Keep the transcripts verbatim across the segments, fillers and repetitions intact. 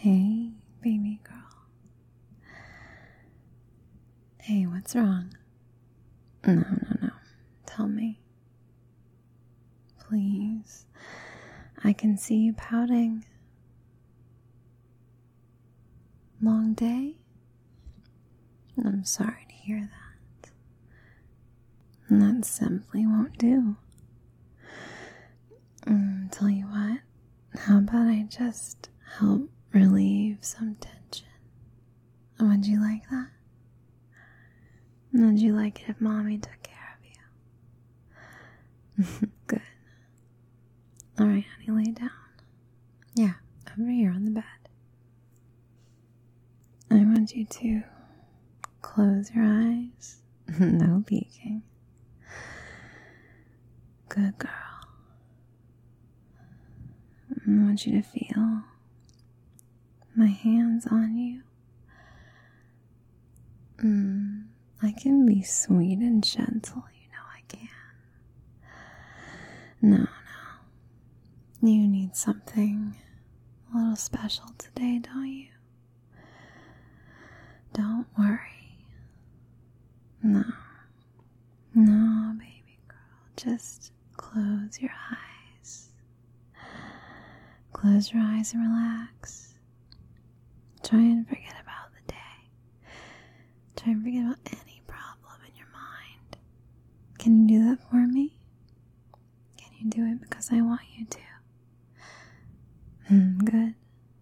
Hey, baby girl. Hey, what's wrong? No, no, no. Tell me. Please. I can see you pouting. Long day? I'm sorry to hear that. That simply won't do. Mm, tell you what, how about I just help relieve some tension? Would you like that? Would you like it if mommy took care of you? Good. Alright, honey, lay down. Yeah, over here on the bed. I want you to close your eyes. No peeking. Good girl. I want you to feel my hands on you. Mm, I can be sweet and gentle, you know I can. No, no. You need something a little special today, don't you? Don't worry. No. No, baby girl. Just close your eyes. Close your eyes and relax. Try and forget about the day. Try and forget about any problem in your mind. Can you do that for me? Can you do it because I want you to? Mm, good.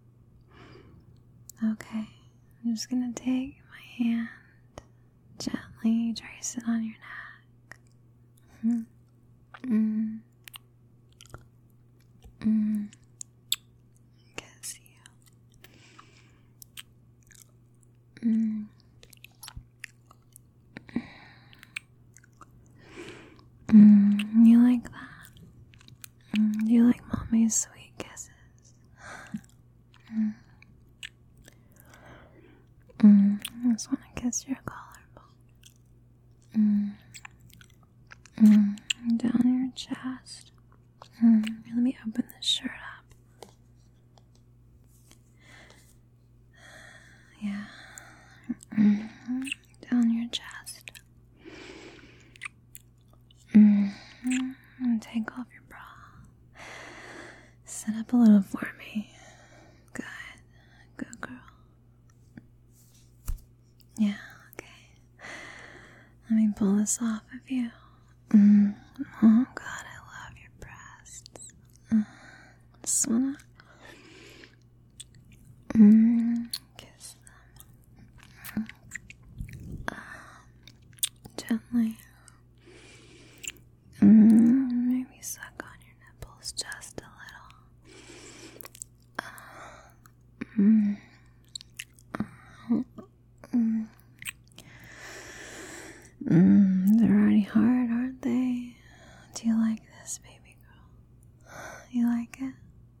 Okay. I'm just gonna take my hand, gently trace it on your neck. Mm. Mm. Mm. Kiss you. Mm. Mm. You like that? Mm. Do you like mommy's sweet kisses? Mm. Mm. I just want to kiss your collarbone. Mm. Mm. Down your chest. Mm. Let me open this shirt up. Yeah. Mm-hmm. Down your chest. Mm-hmm. And take off your bra. Sit up a little for me. Good. Good girl. Yeah, okay. Let me pull this off of you. Mm. Oh God, I love your breasts. Mm. Just wanna mm. kiss them. Mm. Gently. Mm. Maybe suck on your nipples just a little. Mm. Mm. Mm. They're already hard, aren't they? Do you like this, baby girl? You like it?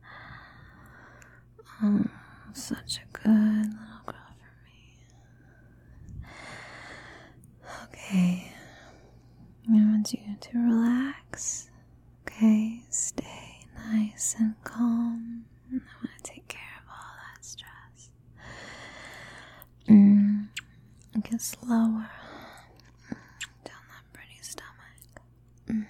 Oh, such a good little girl for me. Okay. I want you to relax. Okay? Stay nice and calm. I want to take care of all that stress. Mm. Get slower down that pretty stomach. Mm.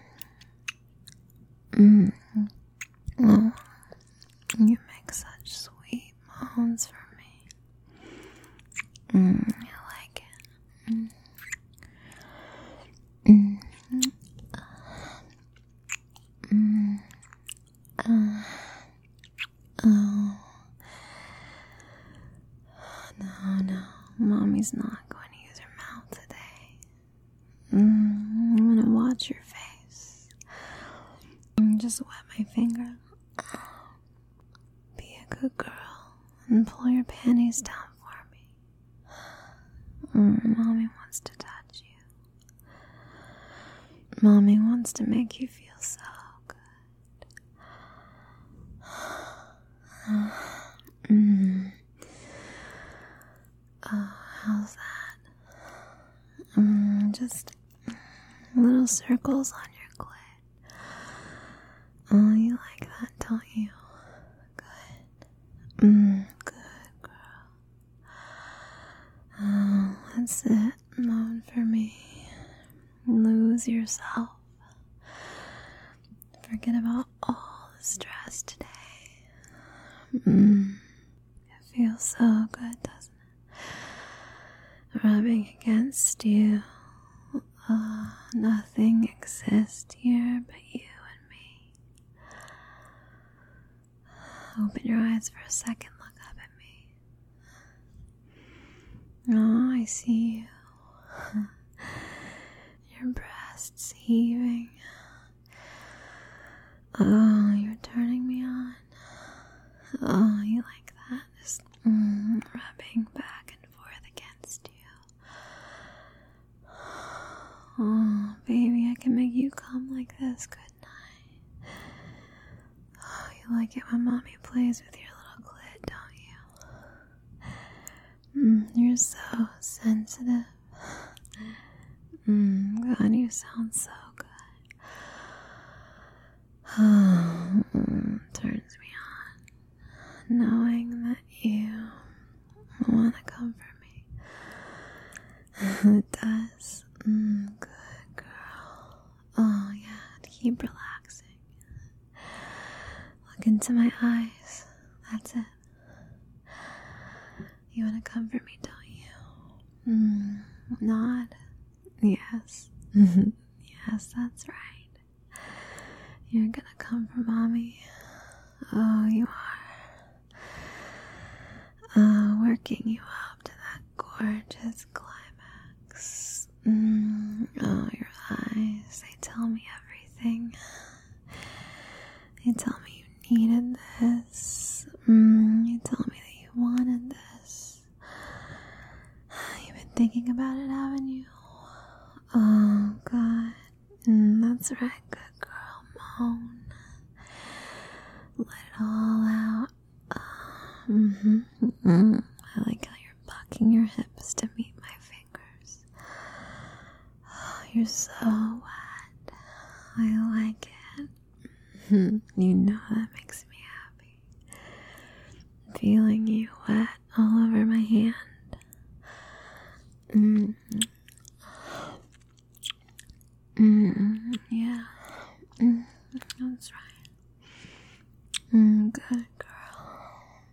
Mm. Oh, you make such sweet moans for me. Mm. I like it. Mm. Mm. Mm. Uh. Oh. No, no. Mommy's not going to use her mouth today. Mm, I'm going to watch your face. And just wet my finger. Be a good girl and pull your panties down for me. Mm, Mommy wants to touch you. Mommy wants to make you feel so good. Mm. Oh, how's that? Mm, just little circles on your clit. Oh, you like that, don't you? Good. Mm, good, That's it. Moan for me. Lose yourself. Forget about all the stress today. Mm. It feels so good, doesn't it? Rubbing against you. Uh, nothing exists here but you and me. Open your eyes for a second. Look up at me. Oh, I see you. Your breasts heaving. Oh, you're turning me on. Oh, you like that? Just mm, rubbing back and forth against you. Oh, baby, I can make you come like this, couldn't I? Oh, you like it when mommy plays with your little clit, don't you? Mm, you're so sensitive. Mm, God, you sound so good. Oh, mm, turns me on, knowing that you want to comfort me. It does. Mm, good girl. Oh, yeah, keep relaxing. Look into my eyes. That's it. You want to comfort me, don't you? Mm, nod. Yes. Yes, that's right. You're gonna come for mommy. Oh, you are. Uh, working you up to that gorgeous climax. Mm, oh, your eyes, they tell me everything. They tell me you needed this. Mm, you tell me that you wanted this. You've been thinking about it, haven't you? Oh, God. Mm, that's right, good girl. Moan. Let it all out. Mm-hmm. Mm-hmm. I like how you're bucking your hips to meet my fingers. Oh, you're so wet. I like it. You know that makes me happy. Feeling you wet all over my hand. Mm-hmm. Mm, yeah, mm, that's right. Mm, good girl.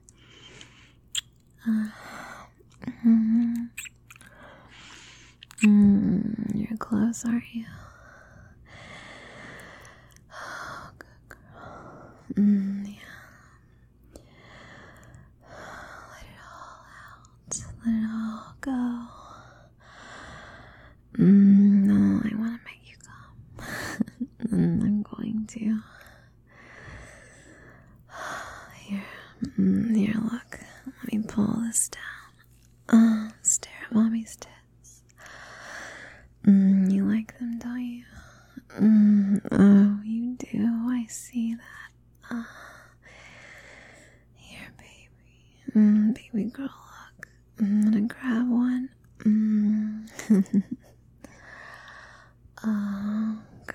Uh, mm, mm, you're close, aren't you? Oh, good girl. Mm, yeah. Let it all out. Let it all go. Mm, no, I want to make you come. And I'm going to. Here, mm, here, look. Let me pull this down. Uh, stare at mommy's tits. Mm, you like them, don't you? Mm, oh, you do. I see that. Uh, here, baby. Mm, baby girl, look. I'm gonna grab one. Mm. Oh, good.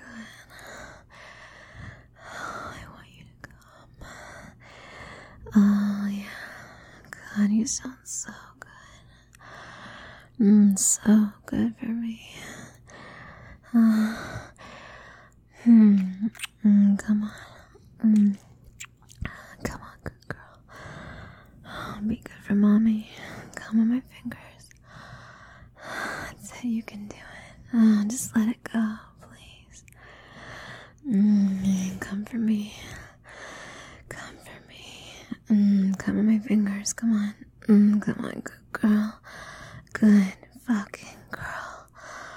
Oh, I want you to come. Oh, yeah. God, you sound so good. Mm, so good for me. Uh, hmm. Mm, come on. Mm. Come on, good girl. Oh, be good for mommy. Come on my fingers. That's it, you can do it. Oh, just let it go, please. Mm, come for me. Come for me. Mm, come on my fingers. Come on. Mm, come on, good girl. Good fucking girl.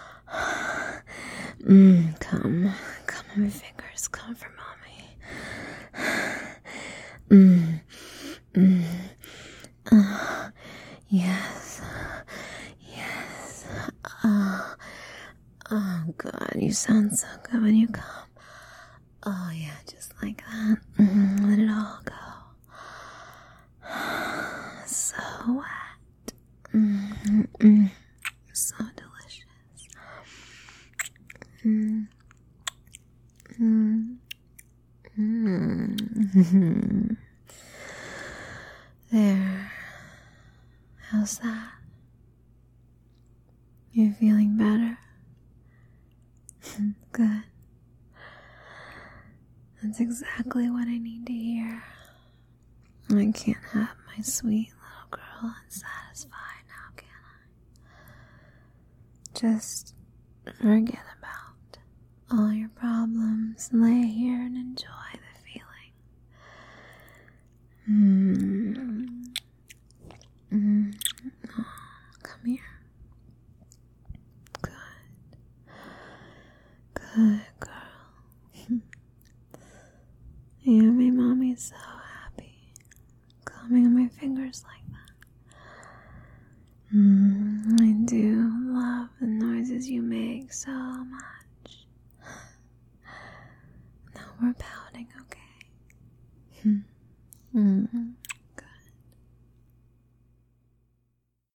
Mm, come. Come on my fingers. Come for mommy. Mm, mm. Uh, yes. Yes. Uh, oh, God, you sound so good when you come. Oh, yeah, just like that. Mm, let it all go. So wet. Mm, mm, so delicious. Mm, mm, mm. There. How's that? You're feeling better? Good. That's exactly what I need to hear. I can't have my sweet little girl unsatisfied now, can I? Just forget about all your problems. Lay here and enjoy the feeling. Mm. Mm. Oh, come here. Good. Good girl. You made mommy so happy. Combing on my fingers like that. Mm.